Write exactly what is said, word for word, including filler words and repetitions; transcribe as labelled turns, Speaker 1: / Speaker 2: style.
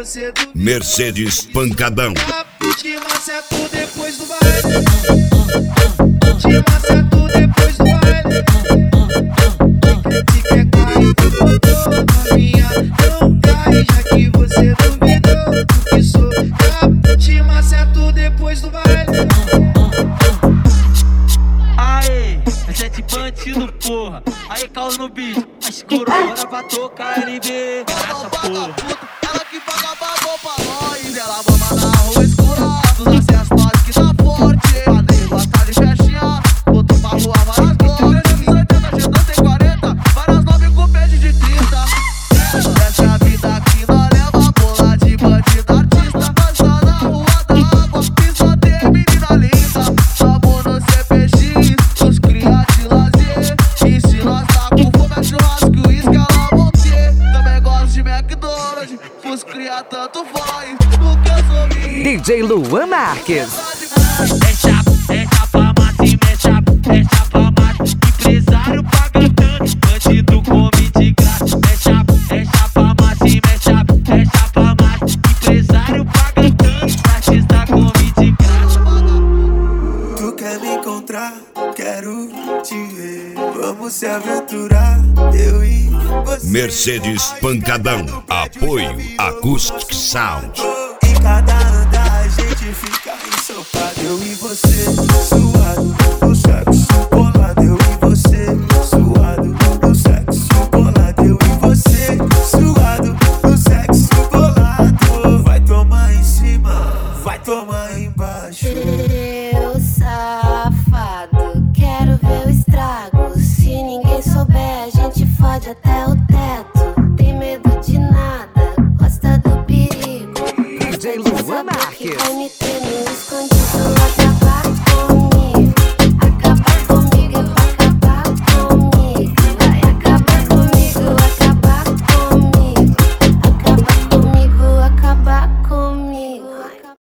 Speaker 1: você duvida.
Speaker 2: Mercedes Pancadão.
Speaker 1: Te maceto depois do baile. Te maceto depois do baile. Que quer cair, tu botou na minha. Não cai, já que você duvidou que sou. Te maceto depois do baile.
Speaker 3: Aê, é sete bandido, porra. Aí, caos no beat, a escura, bora pra tocar L B. Essa porra.
Speaker 4: Ela que paga bagulho pra nós. Ela mama na rua escura. Dos acessos nós que tá forte. Padrinho gosta de festinha. Botou pra rua várias glórias. trezentos e oitenta, cento e quarenta. Várias nove com pede de trinta. Essa é a vida que nós leva. Bola de bandido artista. Nós tá na rua da água. E só tem menina linda. Sabor no C P X. Os cria de lazer. E se nós tá com fome é churrasco e uísque ela vão ter. Também gosto de McDonald's. Os cria tanto faz. Porque eu sou minha.
Speaker 5: D J Luan Marques.
Speaker 3: É chapa, é chapa, mate, é chapa, é chapa, mate. Empresário paga tanto, bandido come de graça. É chapa, é chapa, mate, é chapa, é chapa, mate. Empresário paga tanto, artista come de graça.
Speaker 6: Tu quer me encontrar? Quero te ver. Vamos se aventurar, eu e você.
Speaker 2: Mercedes Pancadão. Apoio Acoustic Sound.
Speaker 6: Em cada andar a gente fica ensopado, eu e você, suado.